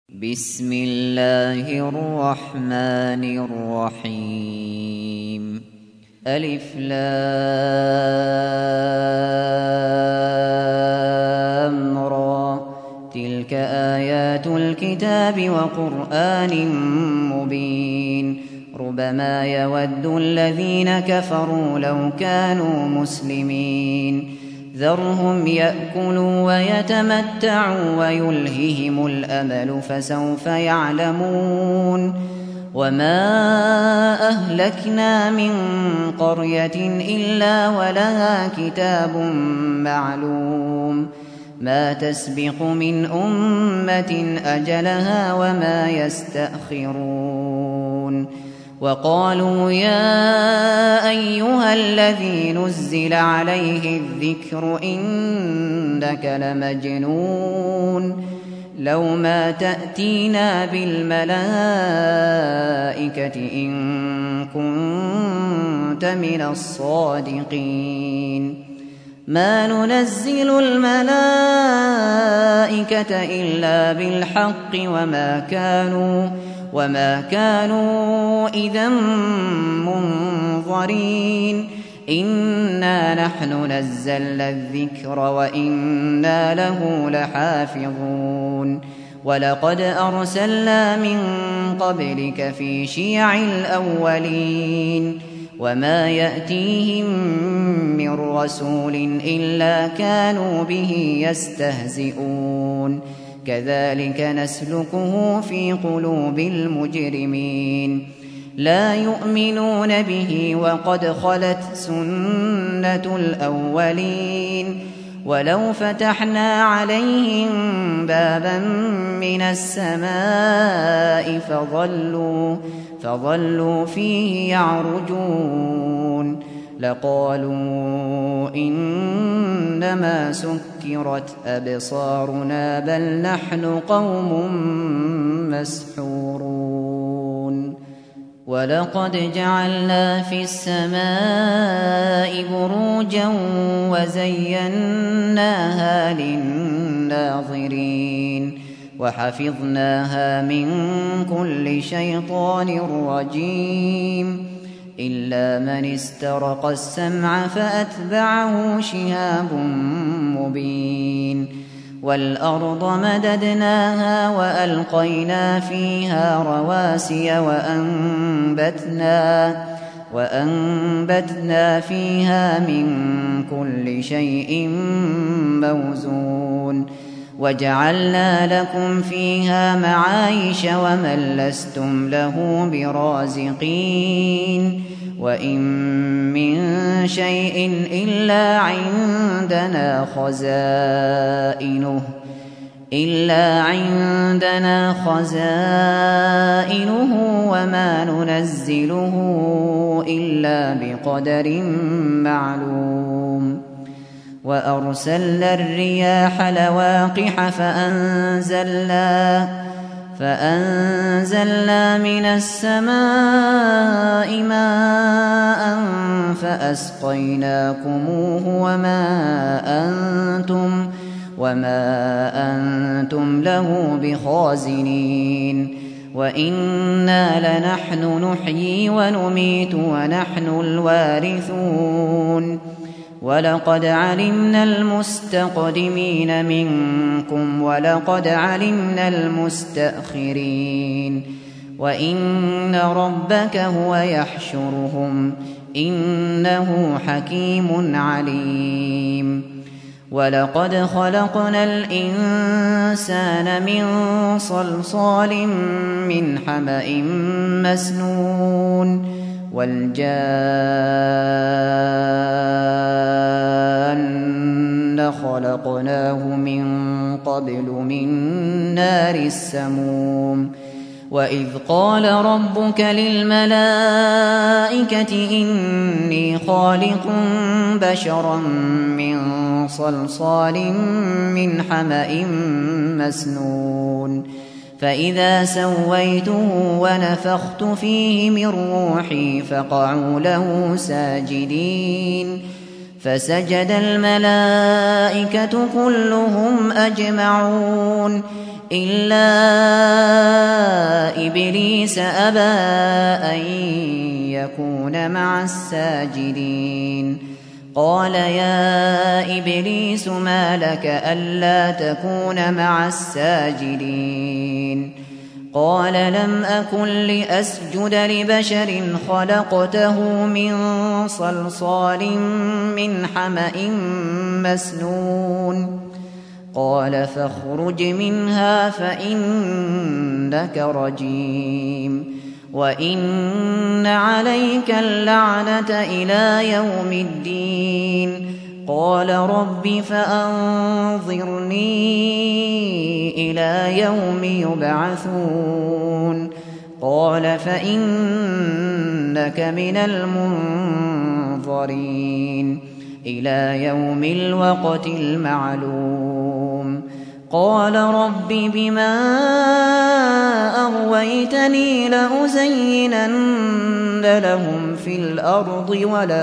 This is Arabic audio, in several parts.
بسم الله الرحمن الرحيم. ألف لام را تلك آيات الكتاب وقرآن مبين. ربما يود الذين كفروا لو كانوا مسلمين. ذرهم يأكلوا ويتمتعوا ويلههم الأمل فسوف يعلمون. وما أهلكنا من قرية إلا ولها كتاب معلوم. ما تسبق من أمة أجلها وما يستأخرون. وقالوا يا أيها الذي نزل عليه الذكر إنك لمجنون. لو ما تأتينا بالملائكة إن كنت من الصادقين. ما ننزل الملائكة إلا بالحق وما كانوا إذا منظرين. إنا نحن نزلنا الذكر وإنا له لحافظون. ولقد أرسلنا من قبلك في شيع الأولين. وما يأتيهم من رسول إلا كانوا به يستهزئون. كذلك نسلكه في قلوب المجرمين. لا يؤمنون به وقد خلت سنة الأولين. ولو فتحنا عليهم بابا من السماء فظلوا فيه يعرجون لقالوا إنما سكرت أبصارنا بل نحن قوم مسحورون. ولقد جعلنا في السماء بروجا وزيناها للناظرين. وحفظناها من كل شيطان رجيم. إلا من استرق السمع فأتبعه شهاب مبين. والأرض مددناها وألقينا فيها رواسي وأنبتنا فيها من كل شيء موزون. وجعلنا لكم فيها معايش ومن لستم له برازقين. وإن من شيء إلا عندنا خزائنه وما ننزله إلا بقدر معلوم. وأرسلنا الرياح لواقح فأنزلنا من السماء ماء فأسقيناكموه وما أنتم له بخازنين. وإنا لنحن نحيي ونميت ونحن الوارثون. ولقد علمنا المستقدمين منكم ولقد علمنا المستأخرين. وإن ربك هو يحشرهم إنه حكيم عليم. ولقد خلقنا الإنسان من صلصال من حمأ مسنون. والجان خلقناه من قبل من نار السموم. وإذ قال ربك للملائكة إني خالق بشرا من صلصال من حمأ مسنون. فإذا سويته ونفخت فيه من روحي فقعوا له ساجدين. فسجد الملائكة كلهم أجمعون إلا إبليس أبى أن يكون مع الساجدين قال يا إبليس ما لك ألا تكون مع الساجدين قال لم أكن لأسجد لبشر خلقته من صلصال من حمأ مسنون قال فاخرج منها فإنك رجيم وإن عليك اللعنة إلى يوم الدين قال رب فأنظرني إلى يوم يبعثون قال فإنك من المنظرين إلى يوم الوقت المعلوم قال رب بما أغويتني لأزينن لهم في الأرض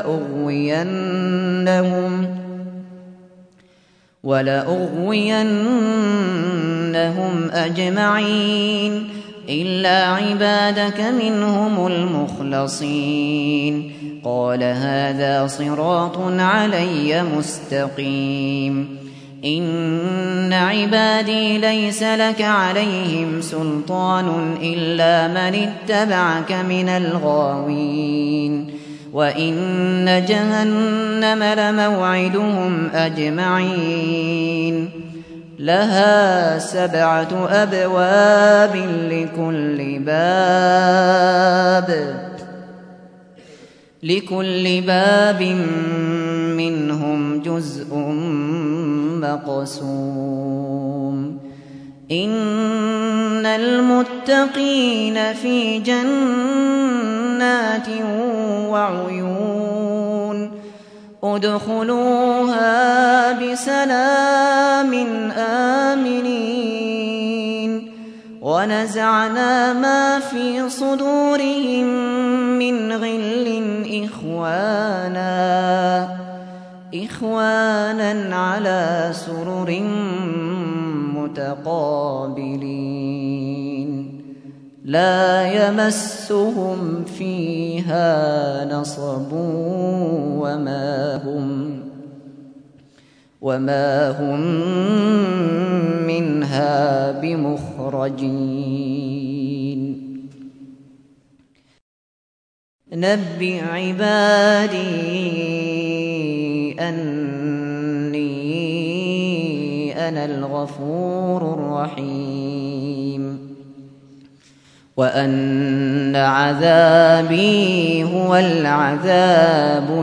ولأغوينهم أجمعين إلا عبادك منهم المخلصين قال هذا صراط علي مستقيم إن عبادي ليس لك عليهم سلطان إلا من اتبعك من الغاوين وإن جهنم لموعدهم أجمعين لها 7 أبواب لكل باب منهم جزء مقسوم إن المتقين في جنات وعيون ادخلوها بسلام آمنين ونزعنا ما في صدورهم من غل إخوانا على سرر متقابلين لا يمسهم فيها نصب وما هم منها بمخرجين نبئ عبادي أني أنا الغفور الرحيم وأن عذابي هو العذاب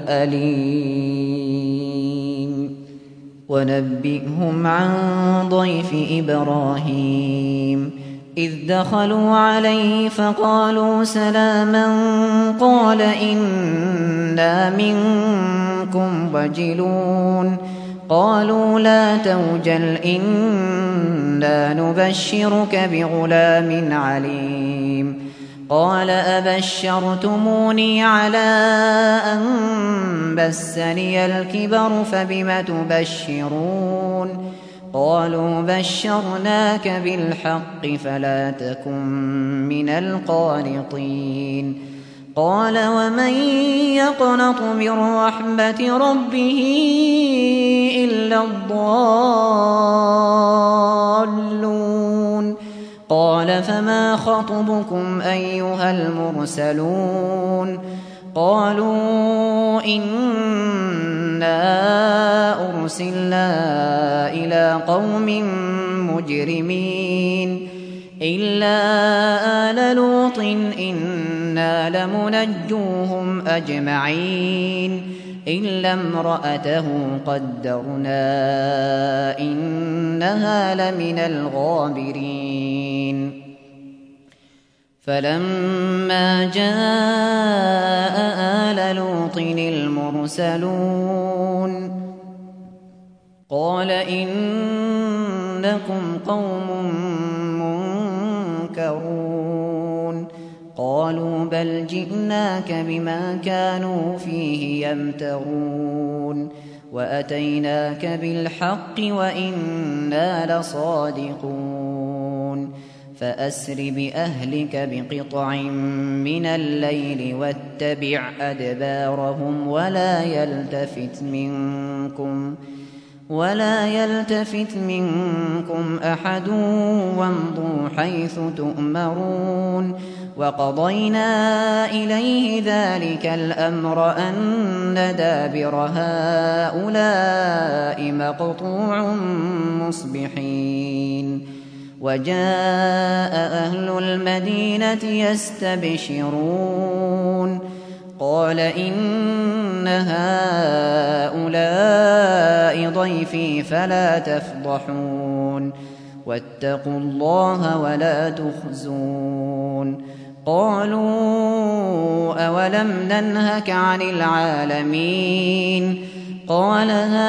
الأليم ونبئهم عن ضيف إبراهيم إذ دخلوا عليه فقالوا سلاما قال إنا منكم وجلون قالوا لا توجل إنا نبشرك بغلام عليم قال أبشرتموني على أن مسني الكبر فبم تبشرون قالوا بشرناك بالحق فلا تكن من القانطين قال ومن يقنط من رحمة ربه إلا الضالون قال فما خطبكم أيها المرسلون قالوا إنا أرسلنا إلى قوم مجرمين إلا آل لوط إنا لمنجوهم أجمعين إلا امرأته قدرنا إنها لمن الغابرين فلما جاء آل لوط المرسلون قال إنكم قوم منكرون قالوا بل جئناك بما كانوا فيه يمترون وأتيناك بالحق وإنا لصادقون فأسر بأهلك بقطع من الليل واتبع أدبارهم ولا يلتفت منكم أحد وامضوا حيث تؤمرون وقضينا إليه ذلك الأمر أن دابر هؤلاء مقطوع مصبحين وجاء أهل المدينة يستبشرون قال إن هؤلاء ضيفي فلا تفضحون واتقوا الله ولا تخزون قالوا أولم ننهك عن العالمين قال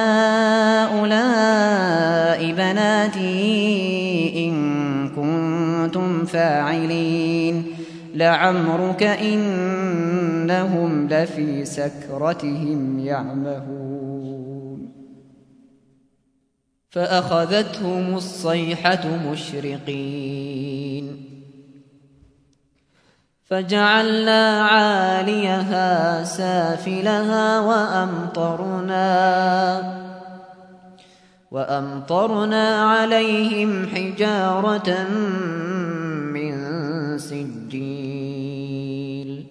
هؤلاء بناتي إن كنتم فاعلين لعمرك إنهم لفي سكرتهم يعمهون فأخذتهم الصيحة مشرقين فجعلنا عاليها سافلها وأمطرنا عليهم حجارة من سجيل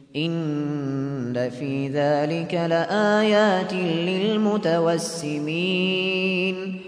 إن في ذلك لآيات للمتوسمين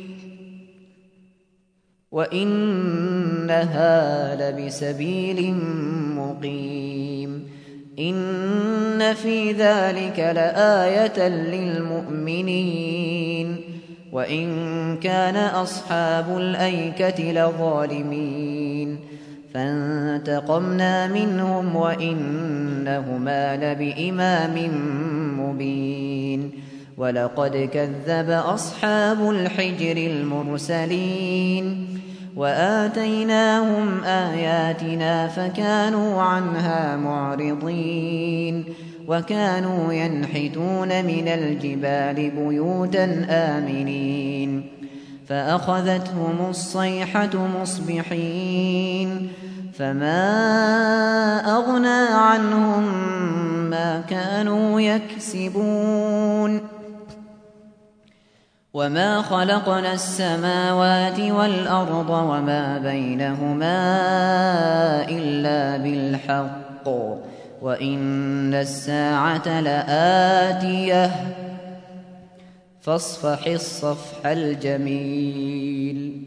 وإنها لبسبيل مقيم إن في ذلك لآية للمؤمنين وإن كان أصحاب الأيكة لظالمين فانتقمنا منهم وإنهما لبإمام مبين ولقد كذب أصحاب الحجر المرسلين وآتيناهم آياتنا فكانوا عنها معرضين وكانوا ينحتون من الجبال بيوتا آمنين فأخذتهم الصيحة مصبحين فما أغنى عنهم ما كانوا يكسبون وما خلقنا السماوات والأرض وما بينهما إلا بالحق وإن الساعة لآتية فاصفح الصفح الجميل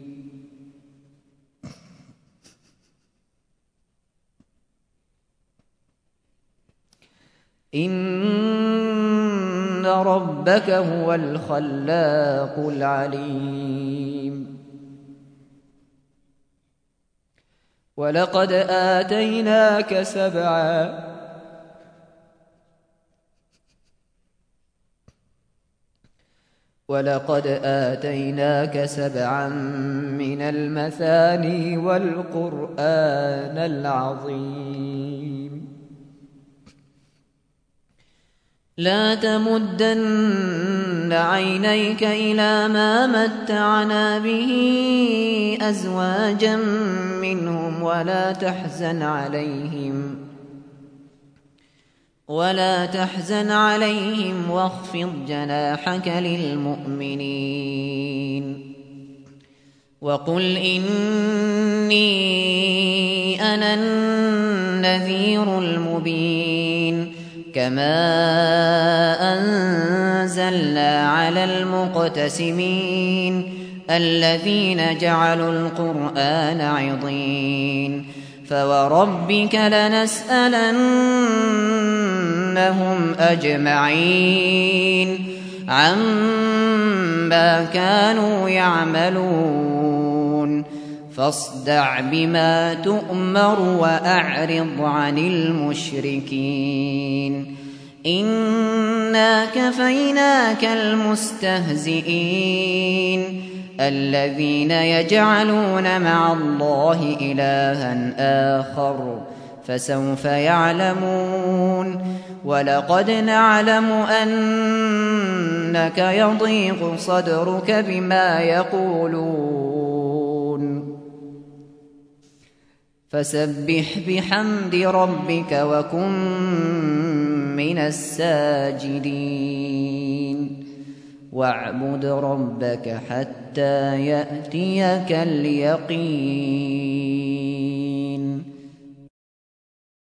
إن ربك هو الخلاق العليم ولقد آتيناك سبعا من المثاني والقرآن العظيم لا تمدن عينيك إلى ما متعنا به أزواجا منهم ولا تحزن عليهم واخفض جناحك للمؤمنين وقل إني أنا النذير المبين كما أنزلنا على المقتسمين الذين جعلوا القرآن عضين فوربك لنسألنهم أجمعين عما كانوا يعملون فاصدع بما تؤمر وأعرض عن المشركين إنا كفيناك المستهزئين الذين يجعلون مع الله إلها آخر فسوف يعلمون ولقد نعلم أنك يضيق صدرك بما يقولون فسبح بحمد ربك وكن من الساجدين واعبد ربك حتى يأتيك اليقين.